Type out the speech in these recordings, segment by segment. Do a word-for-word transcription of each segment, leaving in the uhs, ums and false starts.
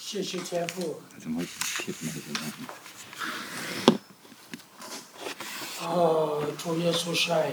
谢谢天父。 怎么贴不来哦，主耶稣是爱。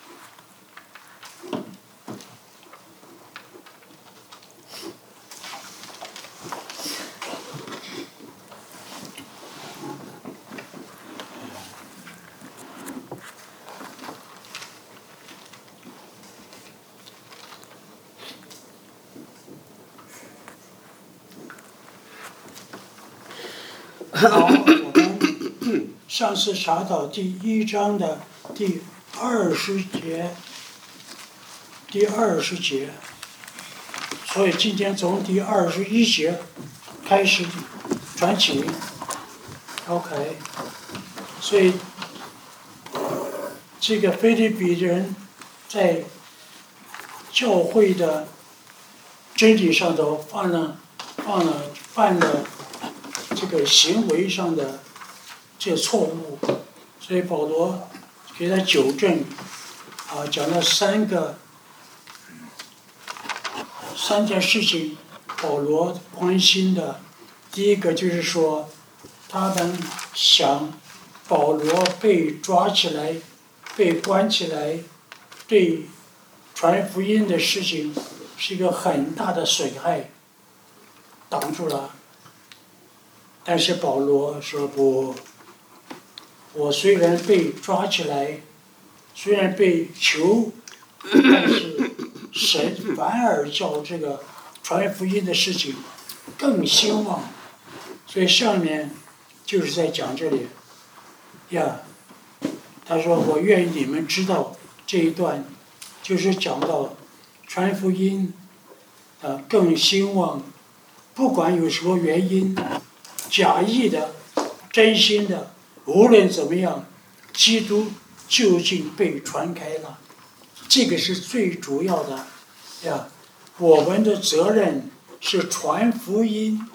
好，我们上次查到第一章的第二十节，第二十节，所以今天从第二十一节开始传起。OK， 所以这个腓立比人在教会的真理上头犯了犯了犯了这个行为上的这个错误，所以保罗给他纠正，啊，讲了三个三件事情，保罗关心的。第一个就是说，他们想保罗被抓起来、被关起来，对传福音的事情是一个很大的损害，挡住了。但是保罗说不，我虽然被抓起来，虽然被囚，但是神反而叫这个传福音的事情更兴旺。所以上面就是在讲这里呀，他说我愿意你们知道这一段，就是讲到传福音啊更兴旺，不管有什么原因，假意的、真心的，无论怎么样，基督究竟被传开了，这个是最主要的呀。我们的责任是传福音，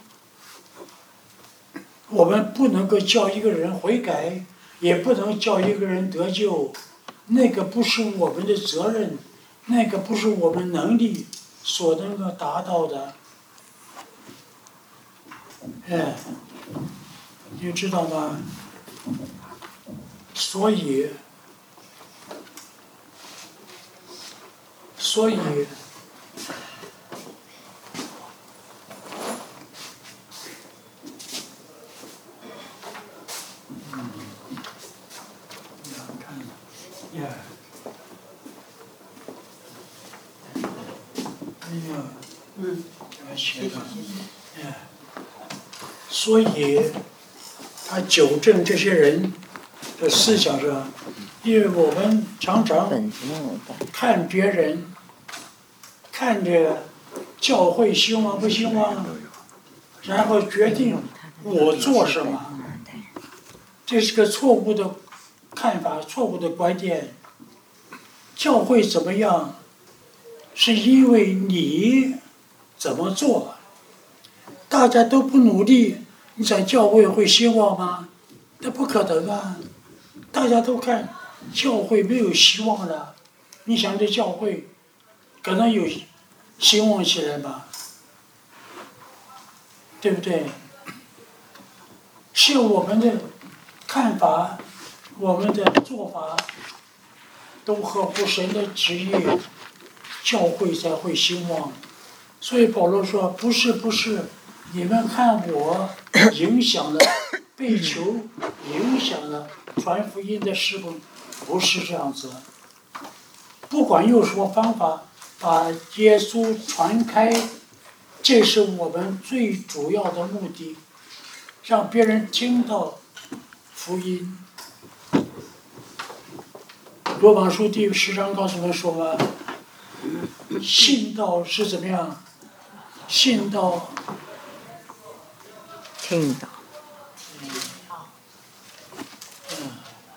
我们不能够叫一个人悔改，也不能叫一个人得救，那个不是我们的责任，那个不是我们能力所能够达到的。哎，你知道吗？所以，所以，嗯，看看，呀，哎呀，嗯，这个写的，哎，所以他纠正这些人的思想上，因为我们常常看别人，看着教会兴旺不兴旺，然后决定我做什么，这是个错误的看法，错误的观点。教会怎么样，是因为你怎么做。大家都不努力，你想教会会兴旺吗？那不可能啊！大家都看教会没有希望了，你想这教会可能有兴旺起来吗？对不对？是我们的看法，我们的做法都合乎神的旨意，教会才会兴旺。所以保罗说：“不是，不是，你们看我影响了被囚，影响了传福音的侍奉，不是这样子。不管用什么方法把耶稣传开，这是我们最主要的目的，让别人听到福音。罗马书第十章告诉我们说了，信道是怎么样？信道， 听到， 嗯，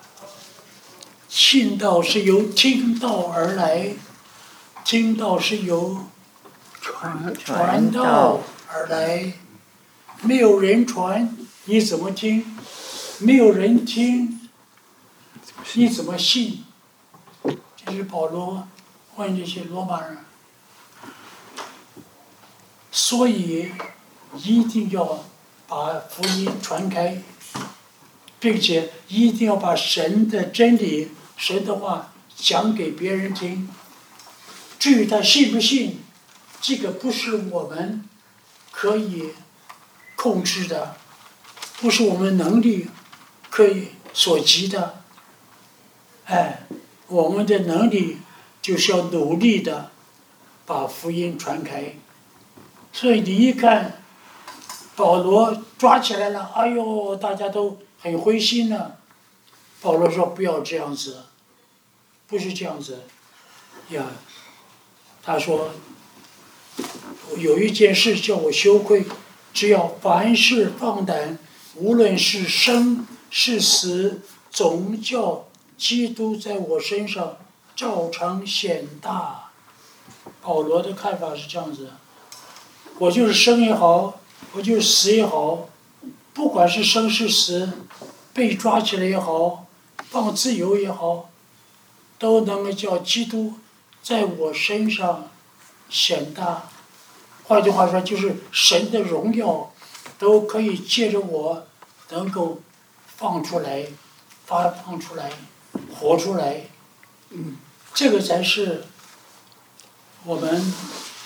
信道是由听道而来，听道是由传传道而来。没有人传，你怎么听？没有人听，你怎么信？这是保罗问这些罗马人。所以一定要把福音传开，并且一定要把神的真理、神的话讲给别人听。至于他信不信，这个不是我们可以控制的，不是我们能力可以所及的。哎，我们的能力就是要努力的把福音传开。所以你一看保罗抓起来了，哎呦，大家都很灰心了。保罗说不要这样子，不是这样子呀。他说有一件事叫我羞愧，只要凡事放胆，无论是生是死，总叫基督在我身上照常显大。保罗的看法是这样子，我就是生也好，我就是死也好，不管是生是死，被抓起来也好，放自由也好，都能够叫基督在我身上显大。换句话说，就是神的荣耀都可以借着我能够放出来，发放出来，活出来。嗯，这个才是我们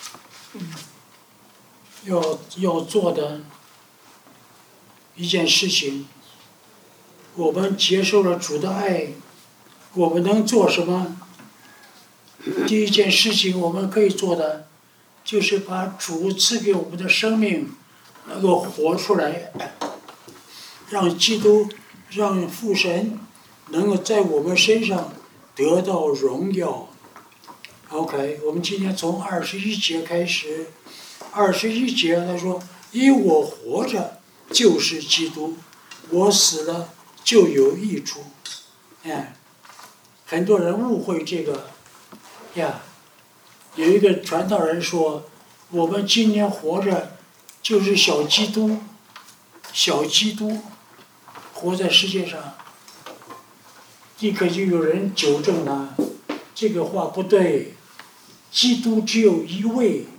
要要做的一件事情。我们接受了主的爱，我们能做什么？第一件事情我们可以做的，就是把主赐给我们的生命能够活出来，让基督，让父神能够在我们身上得到荣耀。OK， 我们今天从二十一节开始。二十一节他说：“因我活着就是基督，我死了就有益处。”哎，很多人误会这个呀。有一个传道人说：“我们今天活着就是小基督，小基督活在世界上。”立刻就有人纠正他，这个话不对。基督只有一位，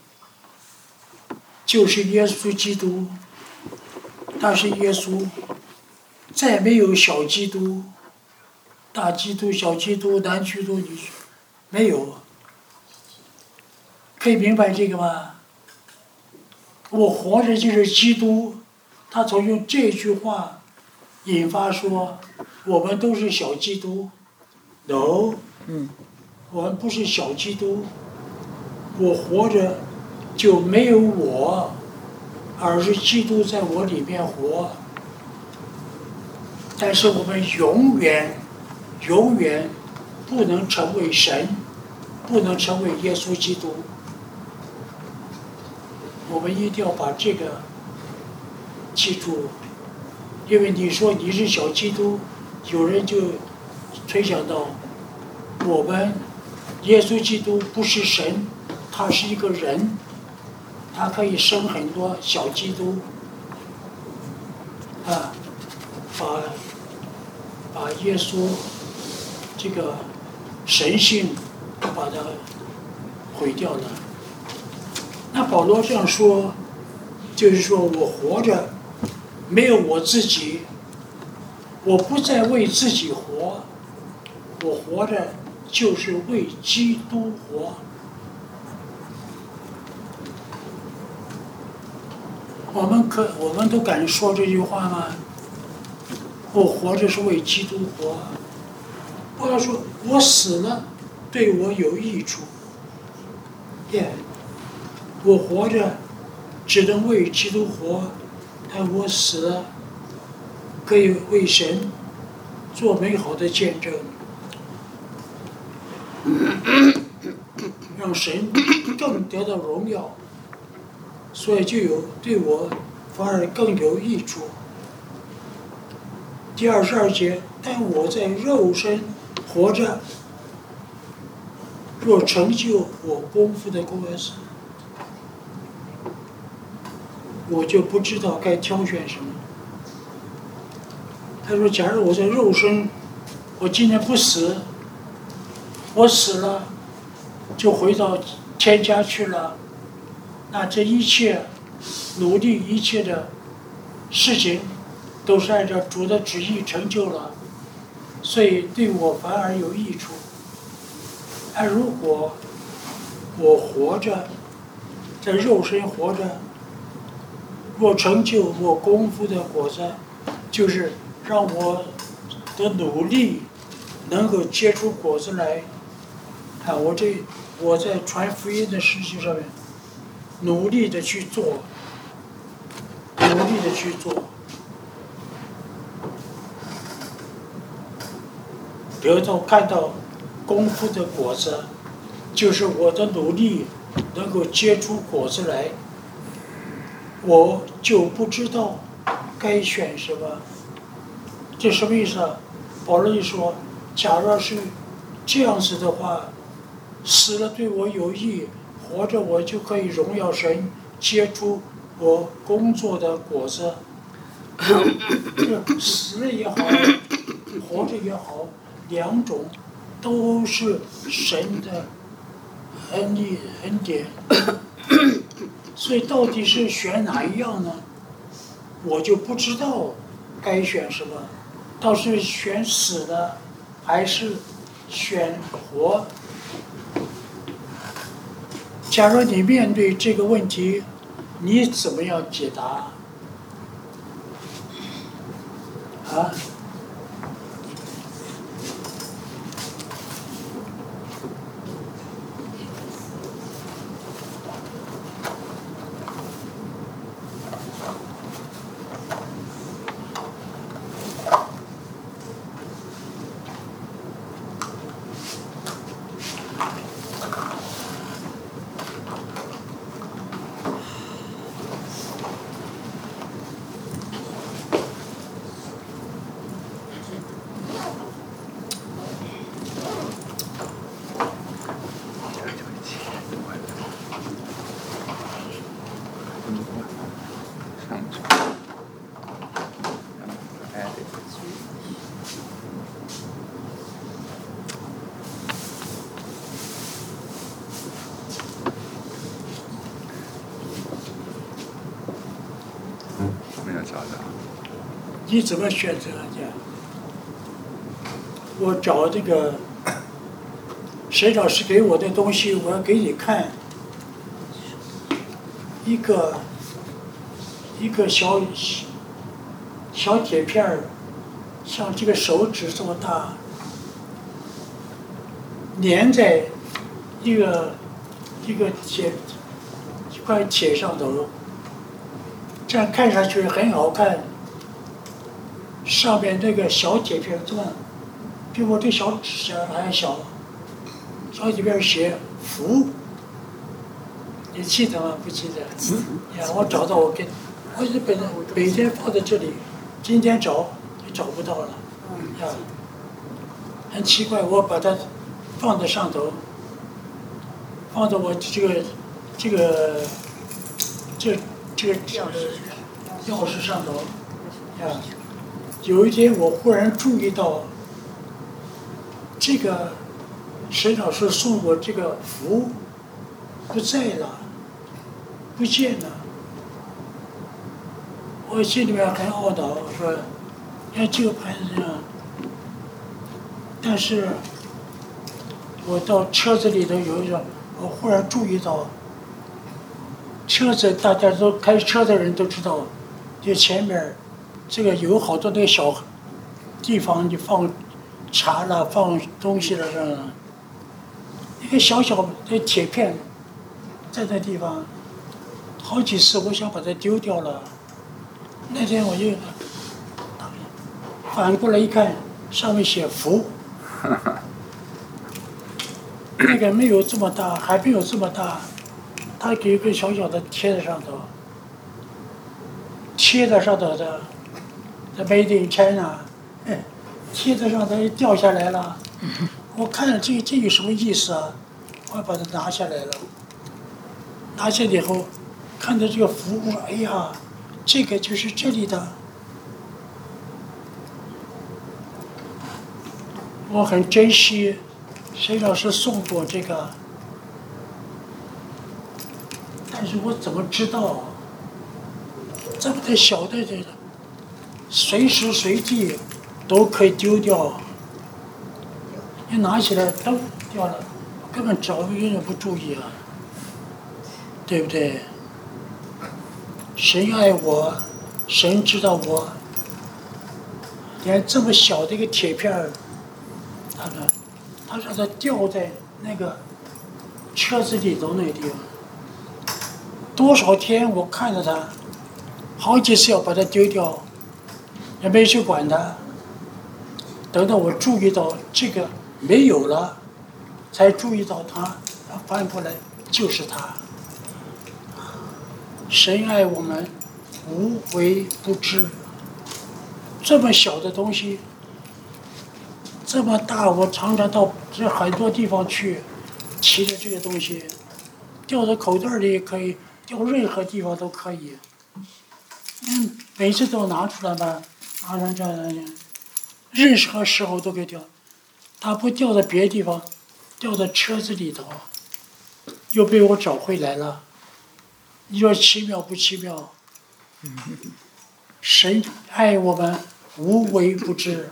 就是耶稣基督，他是耶稣，再没有小基督、大基督、小基督、男基督、女基督，没有。可以明白这个吗？我活着就是基督，他从用这句话引发说，我们都是小基督。No， 嗯，我们不是小基督。我活着就没有我，而是基督在我里面活。但是我们永远、永远不能成为神，不能成为耶稣基督。我们一定要把这个记住，因为你说你是小基督，有人就推想到我们耶稣基督不是神，他是一个人，他可以生很多小基督，啊，把把耶稣这个神性把它毁掉了。那保罗这样说，就是说我活着没有我自己，我不再为自己活，我活着就是为基督活。我们可我们都敢说这句话吗？我活着是为基督活。保罗说我死了对我有益处，耶、yeah. 我活着只能为基督活，但我死了可以为神做美好的见证，让神更得到荣耀，所以就有对我反而更有益处。第二十二节，但我在肉身活着，若成就我功夫的工事，我就不知道该挑选什么。他说：“假如我在肉身，我今天不死，我死了，就回到天家去了，那这一切努力一切的事情都是按照主的旨意成就了，所以对我反而有益处。而如果我活着，在肉身活着，若成就我功夫的果子，就是让我的努力能够结出果子来。啊，我这我在传福音的事情上面，努力的去做，努力的去做，得到看到功夫的果子，就是我的努力能够结出果子来，我就不知道该选什么。这什么意思啊？保罗一说，假若是这样子的话，死了对我有益，活着我就可以荣耀神，结出我工作的果子。这死了也好，活着也好，两种都是神的恩义恩典。所以到底是选哪一样呢？我就不知道该选什么，倒是选死的，还是选活？假如你面对这个问题，你怎么样解答？啊？你怎么选择的？我找这个谁老师给我的东西，我要给你看一个一个小小铁片儿，像这个手指这么大，粘在一个一个铁一块铁上头，这样看上去很好看。上面那个小铁片这么，比我这小指甲还小，小铁片写福，你记得吗？不记得？呀，我找到我给，我是本来每天放在这里，今天找也找不到了，呀，很奇怪，我把它放在上头，放在我这个这个这这个钥匙钥匙上头，呀。有一天，我忽然注意到，这个沈老师送我这个符不在了，不见了。我心里面很懊恼，我说：“哎，这个牌子啊！”但是，我到车子里头有一种，我忽然注意到，车子大家都开车的人都知道，就前面。这个有好多那个小地方，你放茶了，放东西了，这样一个小小的铁片，在那地方，好几次我想把它丢掉了。那天我就反过来一看，上面写福，那个没有这么大，还没有这么大，他给一个小小的贴在上头，贴在上头的。Made in China， 哎，贴在上头掉下来了。我看了这这有什么意思啊？我把它拿下来了。拿下来以后，看到这个符，哎呀，这个就是这里的。我很珍惜沈老师送过这个，但是我怎么知道这么点小的这个，随时随地都可以丢掉，一拿起来都掉了，根本找个人也不注意啊，对不对？神爱我，神知道我，连这么小的一个铁片儿，他说，他说他掉在那个车子里头那个地方，多少天我看着他，好几次要把它丢掉，也没去管它。等到我注意到这个没有了，才注意到它，翻过来就是它。神爱我们，无微不至。这么小的东西，这么大，我常常到这很多地方去，提着这个东西，掉在口袋里也可以，掉任何地方都可以。嗯，每次都拿出来吧，拿上这样，任何时候都可以掉。它不掉在别的地方，掉在车子里头，又被我找回来了。你说奇妙不奇妙？神爱我们，无微不至。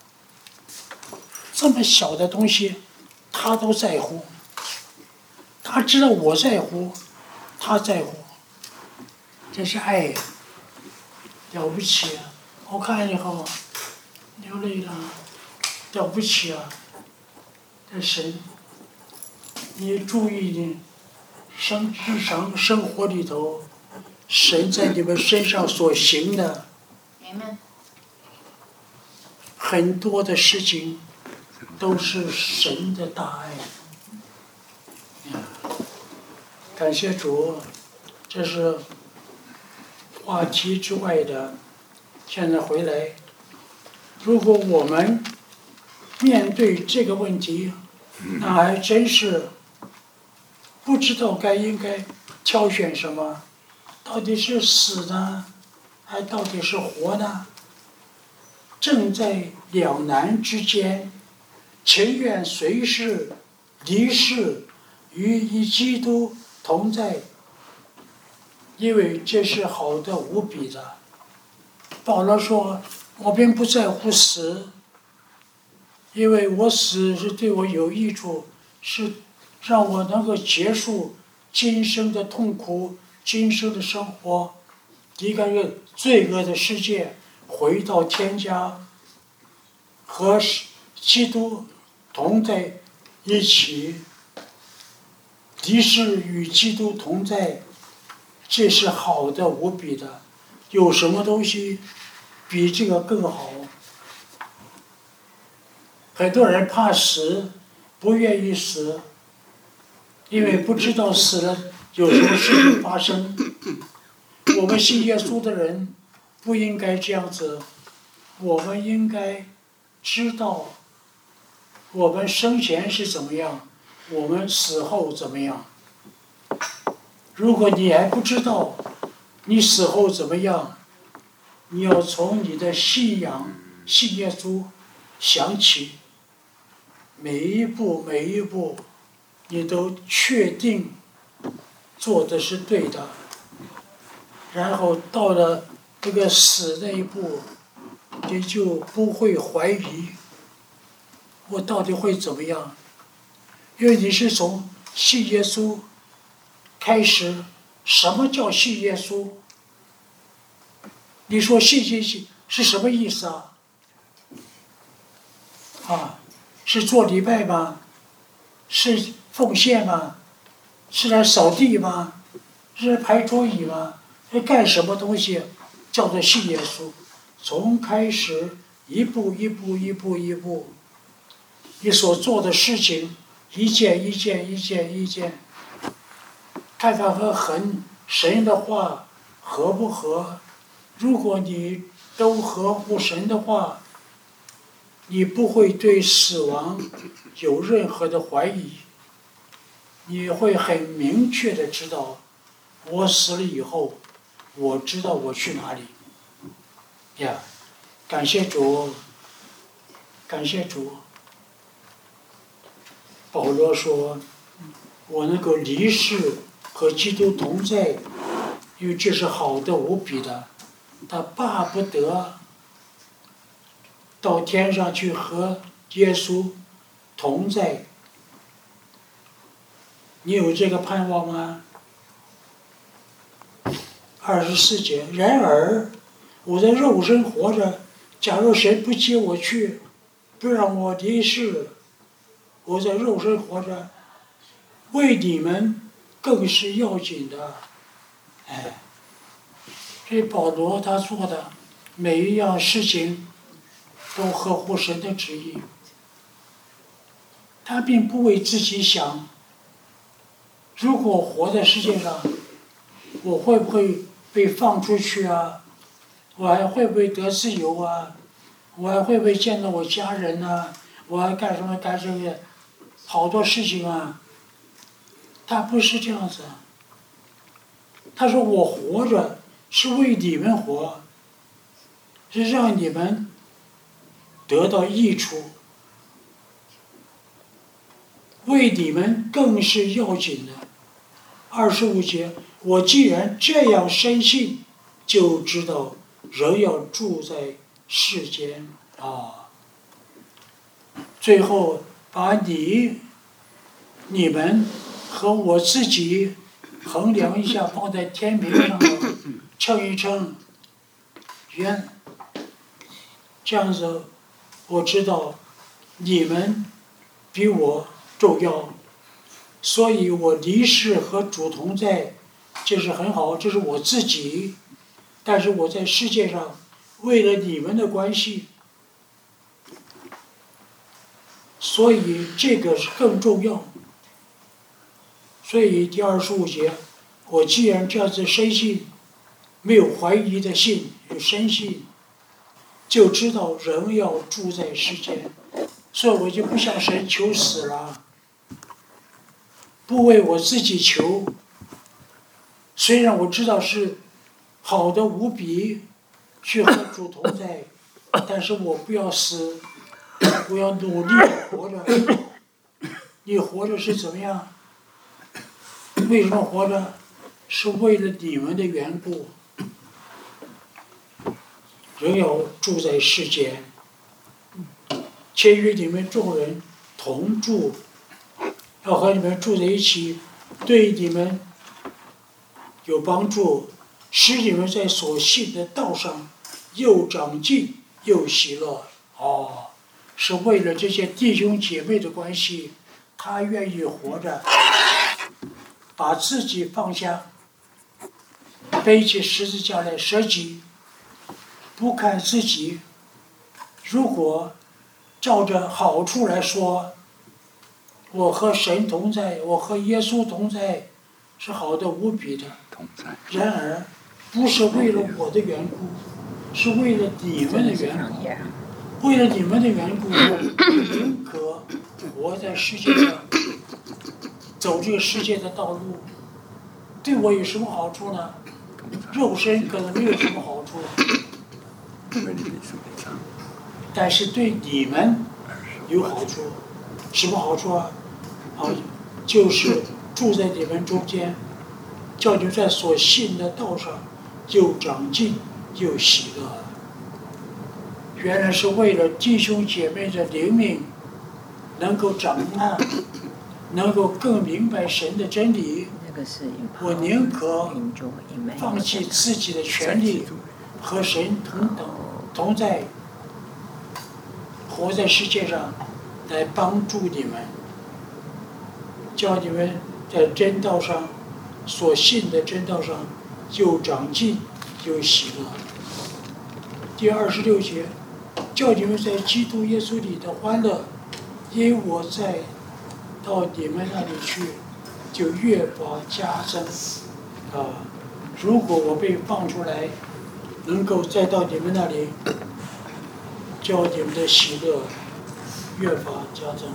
这么小的东西，他都在乎。他知道我在乎，他在乎，这是爱，了不起啊！我看以后流泪了，了不起啊！这神，你注意你生日常生活里头，神在你们身上所行的很多的事情，都是神的大爱。感谢主，这是话题之外的。现在回来，如果我们面对这个问题，那还真是不知道该应该挑选什么，到底是死呢，还到底是活呢？正在两难之间，情愿随世离世，与与基督同在，因为这是好的无比的。保罗说：“我并不在乎死，因为我死是对我有益处，是让我能够结束今生的痛苦，今生的生活，离开这个罪恶的世界，回到天家，和基督同在一起。离世与基督同在，这是好的无比的。有什么东西比这个更好？很多人怕死，不愿意死，因为不知道死了有什么事情发生。我们信耶稣的人不应该这样子，我们应该知道我们生前是怎么样，我们死后怎么样。如果你还不知道你死后怎么样，你要从你的信仰信耶稣想起，每一步每一步你都确定做的是对的，然后到了这个死那一步，你就不会怀疑我到底会怎么样，因为你是从信耶稣开始。什么叫信耶稣？你说信信信是什么意思啊？啊，是做礼拜吗？是奉献吗？是来扫地吗？是来排桌椅吗？是干什么东西叫做信耶稣？从开始一步一步一步一步，你所做的事情一件一件一件一件，看看和很神的话合不合。如果你都合乎神的话，你不会对死亡有任何的怀疑，你会很明确的知道，我死了以后，我知道我去哪里。呀，感谢主，感谢主。保罗说，我能够离世和基督同在，因为这是好的无比的。 他巴不得到天上去和耶稣同在。你有这个盼望吗？二十四节，然而我在肉身活着，假如神不接我去，不让我离世，我在肉身活着，为你们更是要紧的。哎，这保罗他做的每一样事情都合乎神的旨意，他并不为自己想，如果活在世界上，我会不会被放出去啊？我还会不会得自由啊？我还会不会见到我家人啊？我还干什么干这个好多事情啊？他不是这样子。他说我活着是为你们活，是让你们得到益处，为你们更是要紧的。二十五节，我既然这样深信，就知道人要住在世间啊。最后把你、你们和我自己衡量一下，放在天平上称一称，原这样子，我知道你们比我重要，所以我离世和主同在，这是很好，这是我自己。但是我在世界上，为了你们的关系，所以这个是更重要。所以第二十五节，我既然这样子深信，没有怀疑的信，有深信，就知道人要住在世间，所以我就不向神求死了，不为我自己求。虽然我知道是好的无比，去和主同在，但是我不要死，我要努力活着。你活着是怎么样？为什么活着？是为了你们的缘故。人要住在世间，且与你们众人同住，要和你们住在一起，对你们有帮助，使你们在所信的道上又长进又喜乐。哦，是为了这些弟兄姐妹的关系，他愿意活着，把自己放下，背起十字架来舍己，不看自己。如果照着好处来说，我和神同在，我和耶稣同在，是好的无比的。然而，不是为了我的缘故，是为了你们的缘故。为了你们的缘故，宁可活在世界上，走这个世界的道路。对我有什么好处呢？肉身可能没有什么好处，但是对你们有好处。什么好处啊？啊，就是住在你们中间，叫你们在所信的道上又长进又喜乐。原来是为了弟兄姐妹的灵命能够长大，能够更明白神的真理。我宁可放弃自己的权利，和神同等同在，活在世界上，来帮助你们，叫你们在真道上，所信的真道上，又长进又喜乐。第二十六节，叫你们在基督耶稣里的欢乐，因我在到你们那里去，就越发加增。啊，如果我被放出来，能够再到你们那里，叫你们的喜乐越发加增。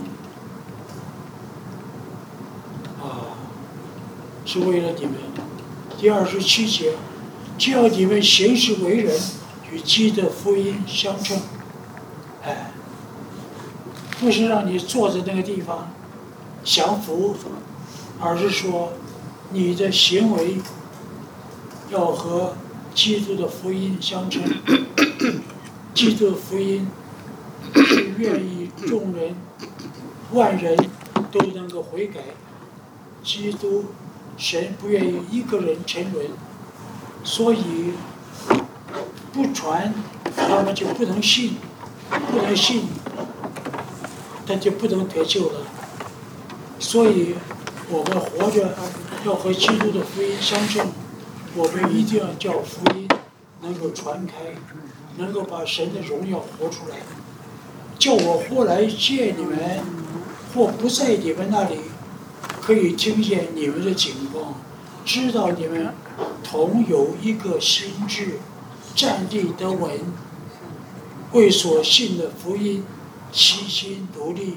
啊，是为了你们。第二十七节，叫你们行事为人与基督的福音相称。哎，不是让你坐在那个地方享福，而是说你的行为要和基督的福音相称。基督的福音是愿意众人、万人都能够悔改。基督神不愿意一个人沉沦，所以不传，他们就不能信，不能信，他就不能得救了。所以我们活着要和基督的福音相称，我们一定要叫福音能够传开，能够把神的荣耀活出来。叫我或来见你们，或不在你们那里，可以听见你们的景况，知道你们同有一个心志，站立得稳，为所信的福音齐心独立，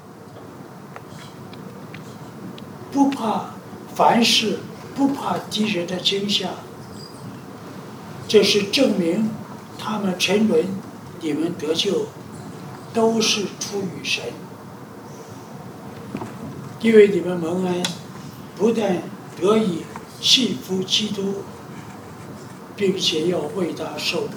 不怕凡事，不怕敌人的惊吓。这是证明他们沉沦，你们得救，都是出于神。因为你们蒙恩，不但得以信服基督，并且要为他受苦。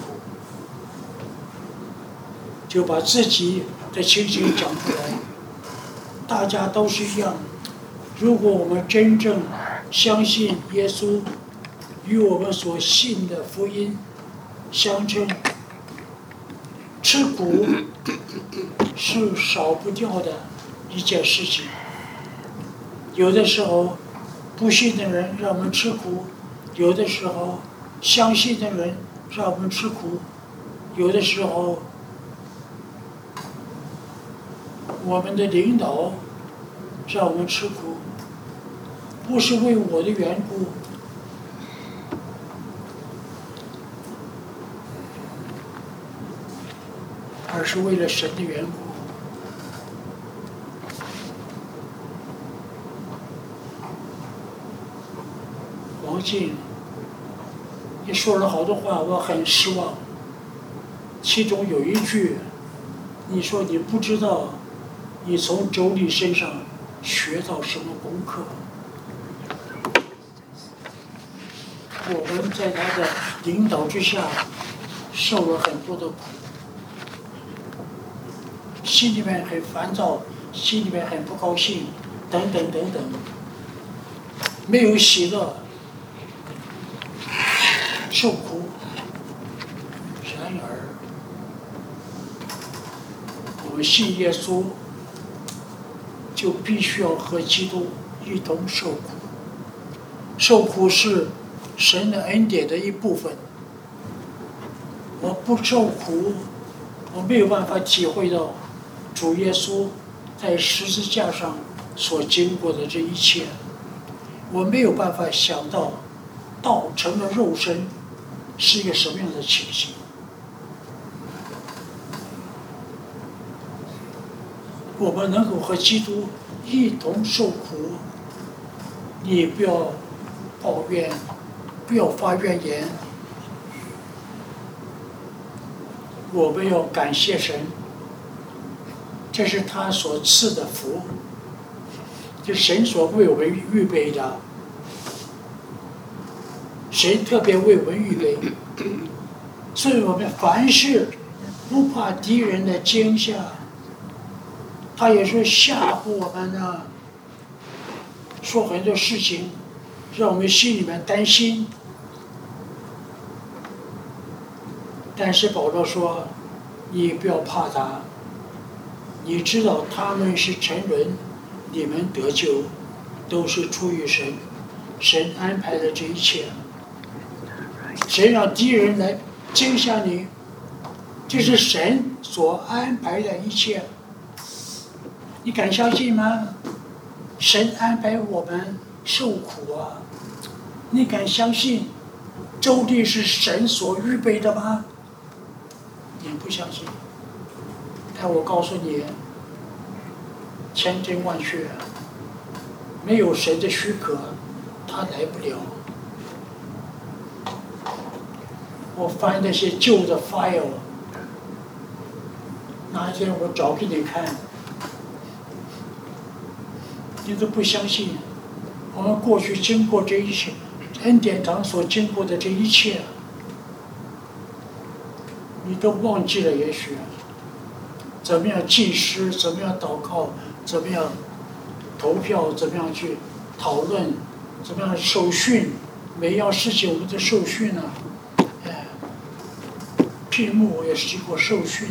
就把自己的情形讲出来，大家都是一样。如果我们真正相信耶稣，与我们所信的福音相称，吃苦是少不掉的一件事情。有的时候不信的人让我们吃苦，有的时候相信的人让我们吃苦，有的时候我们的领导让我们吃苦，不是为我的缘故，而是为了神的缘故。王静，你说了好多话，我很失望。其中有一句，你说你不知道你从周丽身上学到什么功课。我们在他的领导之下受了很多的苦，心里面很烦躁，心里面很不高兴，等等等等，没有喜乐，受苦。然而我们信耶稣，就必须要和基督一同受苦。受苦是神的恩典的一部分。我不受苦，我没有办法体会到主耶稣在十字架上所经过的这一切。我没有办法想到道成了肉身是一个什么样的情形。我们能够和基督一同受苦，你不要抱怨，不要发怨言，我们要感谢神，这是他所赐的福，这神所为我们预备的，神特别为我们预备，所以我们凡事不怕敌人的惊吓，他也是吓唬我们呢，说很多事情让我们心里面担心。但是保罗说，你不要怕他，你知道他们是沉沦，你们得救都是出于神，神安排的这一切，神让敌人来惊吓你，这是神所安排的一切。你敢相信吗？神安排我们受苦啊！你敢相信周地是神所预备的吗？你不相信，但我告诉你，千真万确，没有神的许可，他来不了。我翻那些旧的 file， 哪一天我找给你看，你都不相信。我们过去经过这一切，恩典堂所经过的这一切， 你都忘记了，也许怎么样祭诗，怎么样祷告，怎么样投票，怎么样去讨论，怎么样受训，每一样事情我们都受训呢、啊。哎，屏幕也是经过受训，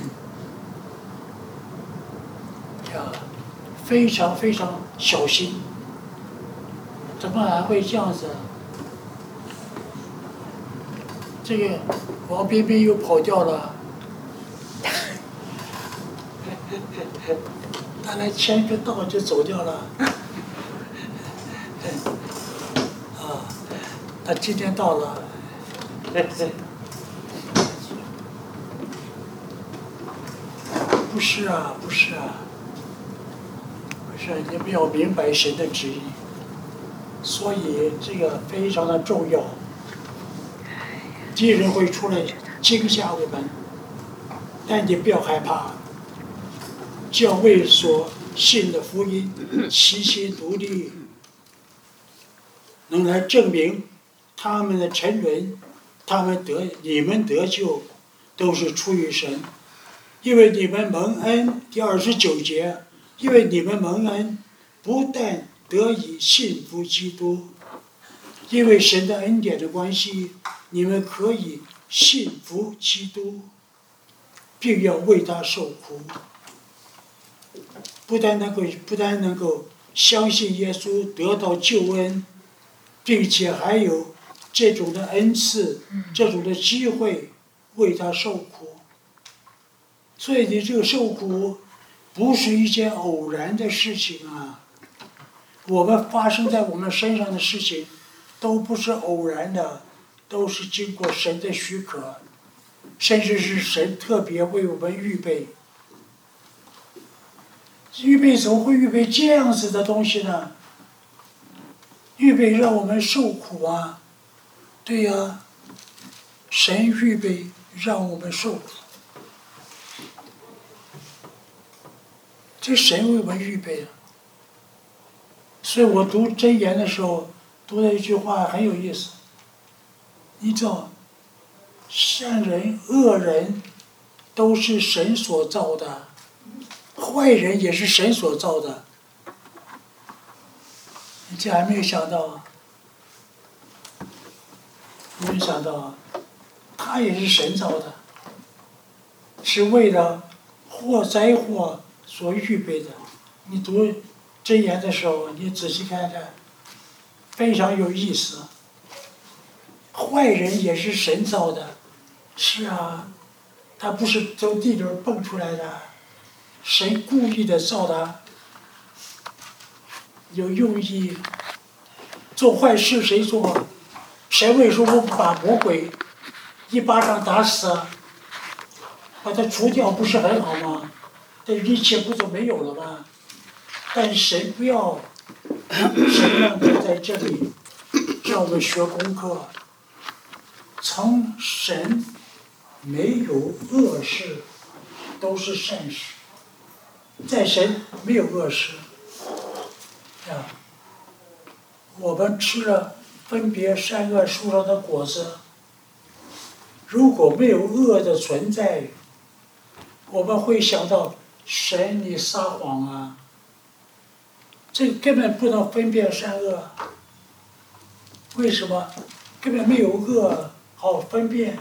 呀，非常非常小心。怎么还会这样子？这个王彬彬又跑掉了。他来签个到就走掉了。啊，他今天到了。不是啊，不是啊，不是，你们要明白神的旨意，所以这个非常的重要。敌人会出来惊吓我们，但你不要害怕。教会所信的福音齐心独立，能来证明他们的沉沦，他们得你们得救，都是出于神，因为你们蒙恩。第二十九节，因为你们蒙恩，不但得以信服基督，因为神的恩典的关系，你们可以信服基督，并要为他受苦。不但能够不但能够相信耶稣得到救恩，并且还有这种的恩赐，这种的机会为他受苦。所以你这个受苦不是一件偶然的事情啊！我们发生在我们身上的事情都不是偶然的，都是经过神的许可，甚至是神特别为我们预备。预备怎么会预备这样子的东西呢？预备让我们受苦啊！对呀、啊，神预备让我们受苦，这神为我们预备的。所以我读箴言的时候，读了一句话很有意思。你知道，善人、恶人都是神所造的。坏人也是神所造的，你这还没有想到啊？没有想到啊？他也是神造的，是为了祸灾祸所预备的。你读箴言的时候，你仔细看看，非常有意思。坏人也是神造的，是啊，他不是从地里蹦出来的。神故意的造他，有用意。做坏事谁做？神为什么不把魔鬼一巴掌打死，把他除掉，不是很好吗？这一切不就没有了吗？但神不要，神让你在这里，让我们学功课。从神没有恶事，都是善事。在神没有恶事，啊，我们吃了分别善恶树上的果子，如果没有恶的存在，我们会想到神你撒谎啊，这根本不能分辨善恶。为什么？根本没有恶好分辨，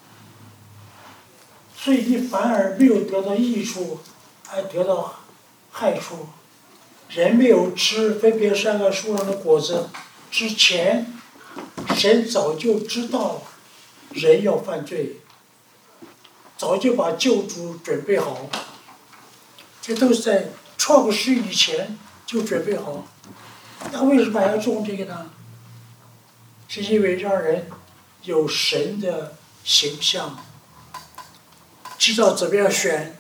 所以你反而没有得到益处，还得到害处。人没有吃分别善恶树上的果子之前，神早就知道人要犯罪，早就把救主准备好，这都是在创世以前就准备好。那为什么还要种这个呢？是因为让人有神的形象，知道怎么样选。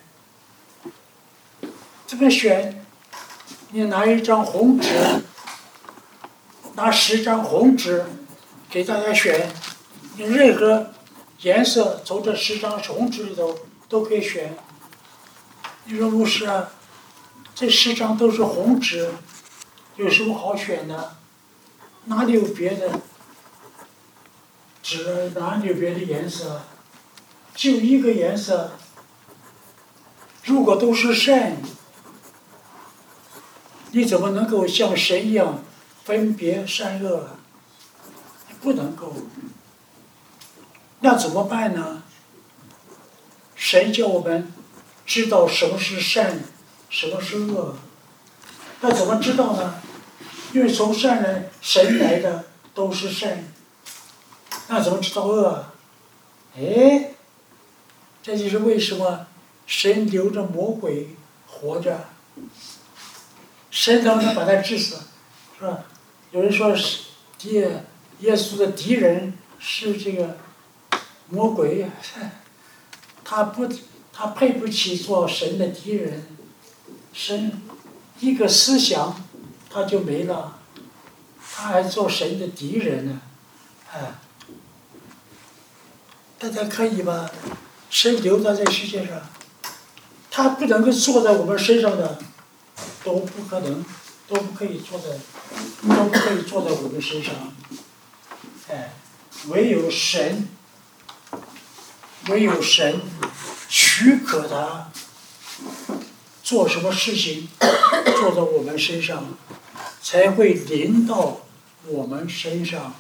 怎么选？你拿一张红纸，拿十张红纸给大家选，你任何颜色从这十张红纸里头都可以选。你说牧师啊，这十张都是红纸，有什么好选的？哪里有别的纸？哪里有别的颜色？ 就一个颜色，如果都是善，你怎么能够像神一样分别善恶？不能够。那怎么办呢？神叫我们知道什么是善，什么是恶。那怎么知道呢？因为从善人神来的都是善，那怎么知道恶？哎，这就是为什么神留着魔鬼活着，神能不能把他治死？是吧？有人说是敌耶稣的敌人是这个魔鬼，他不他配不起做神的敌人，神一个思想他就没了，他还做神的敌人呢，哎，大家可以吧？神留在这世界上，他不能够坐在我们身上的，都不可能，都不可以坐在，都不可以坐在我们身上，哎，唯有神，唯有神许可他做什么事情，做在我们身上，才会临到我们身上。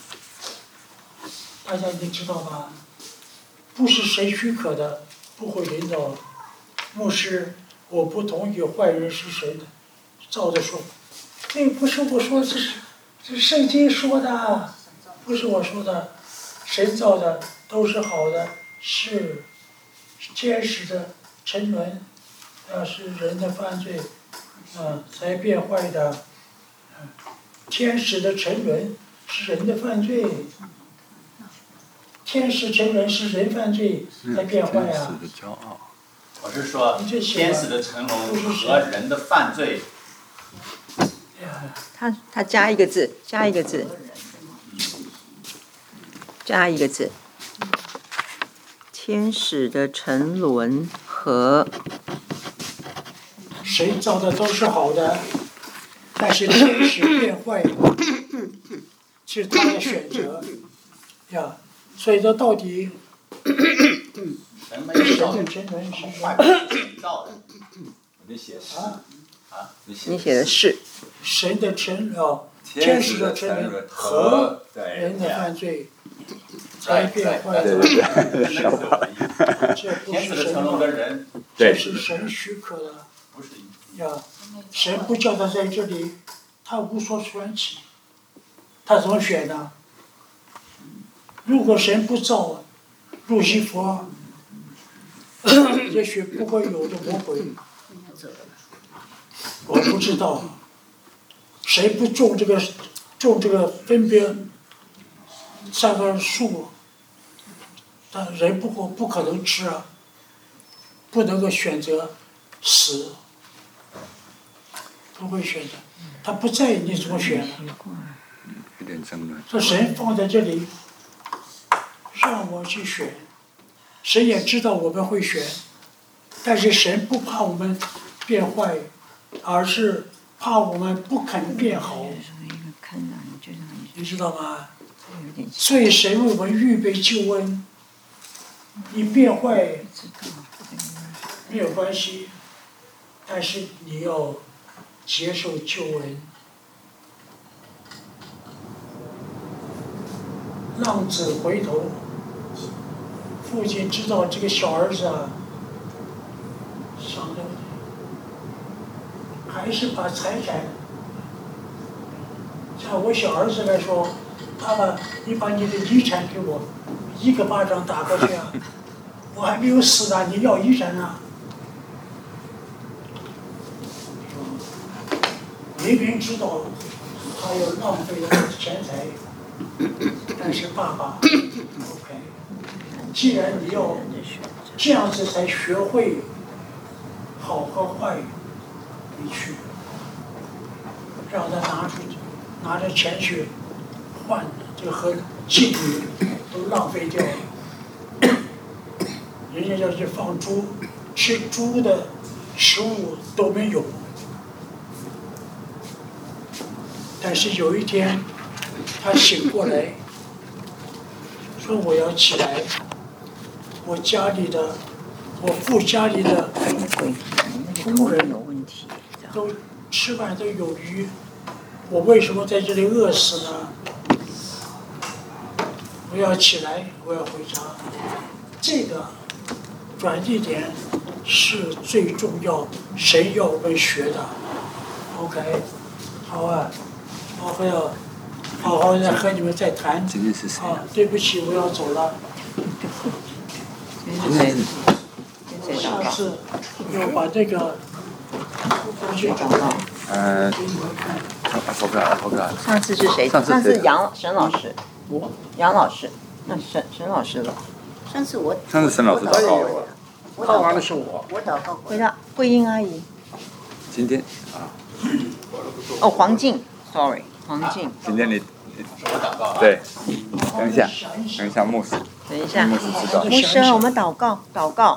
大家你知道吧？不是谁许可的，不会临到。牧师，我不同意坏人是谁的，照着说，这不是我说，这是这是圣经说的，不是我说的，神造的都是好的，是天使的沉沦，啊，是人的犯罪，啊，才变坏的，啊，天使的沉沦是人的犯罪。天使沉沦是人犯罪才变坏啊！ 我是说，天使的沉沦和人的犯罪。 他他加一个字，加一个字，加一个字。天使的沉沦和谁造的都是好的，但是天使变坏是他的选择呀。所以说，到底神没有造的， 沉沦是坏人是造的。 你写是啊啊， 你写的是神的沉哦，天使的沉沦和人的犯罪才变坏的。这不天使的沉是神的， 沦跟人这是神许可的不是一呀。神不叫他在这里，他无所选起，他怎么选呢？如果神不造路西佛，也许不会有这魔鬼。我不知道，谁不种这个种这个分别三个树，但人不可不可能吃啊，不能够选择死，不会选择，他不在意你怎么选。 有点争论。 这神放在这里。让我去选，神也知道我们会选，但是神不怕我们变坏，而是怕我们不肯变好，你知道吗？所以神为我们预备救恩，你变坏没有关系，但是你要接受救恩。浪子回头。父亲知道这个小儿子啊，想着还是把财产，像我小儿子来说，爸爸，你把你的遗产给我，一个巴掌打过去啊，我还没有死呢，你要遗产啊？明明知道他要浪费了钱财，但是爸爸不肯。既然你要这样子才学会好和坏，你去让他拿出拿着钱去换，这个和妓女都浪费掉了。人家要去放猪，吃猪的食物都没有。但是有一天，他醒过来，说我要起来。 我家里的，我父家里的工人有问题。 都吃饭都有余，我为什么在这里饿死呢？我要起来，我要回家。这个转捩点是最重要，神要我们学的。OK， 好啊，我还要好好的和你们再谈。 今天是谁？ 啊，对不起，我要走了。 今天是下次要把这个过去找到。 呃，投票投票。 上次是谁？ 上次上次杨沈老师， 我杨老师，那沈沈老师了。 上次我上次沈老师祷告了。 看完的是我。 我祷告过回。答慧英阿姨。 今天啊， 哦，黄静 ，sorry， 黄静。 今天你我祷告啊。 对，等一下，等一下，牧师， 等一下， 牧师知道。 牧师，我们祷告，祷告。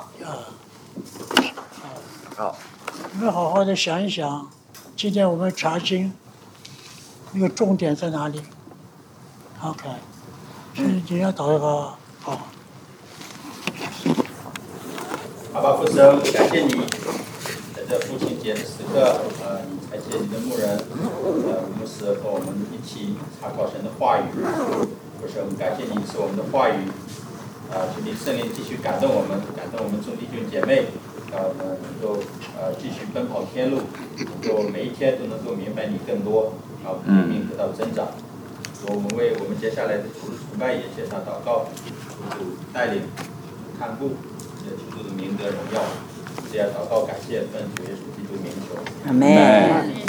好， 你们好好的想一想，今天我们查经，那个重点在哪里 ？OK， 所以你要祷告好。 阿爸父神，感谢你，在这父亲节的时刻，呃，你差遣你的牧人，呃，牧师和我们一起查考神的话语。父神，感谢你是我们的话语，呃，求你圣灵继续感动我们，感动我们众弟兄姐妹，让我们能够呃继续奔跑天路，能够每一天都能够明白你更多，然后生命得到增长。我们为我们接下来的主日崇拜也献上祷告，求主带领、看顾。求主的名得荣耀，这样祷告感谢，奉主耶稣基督名求。 阿门。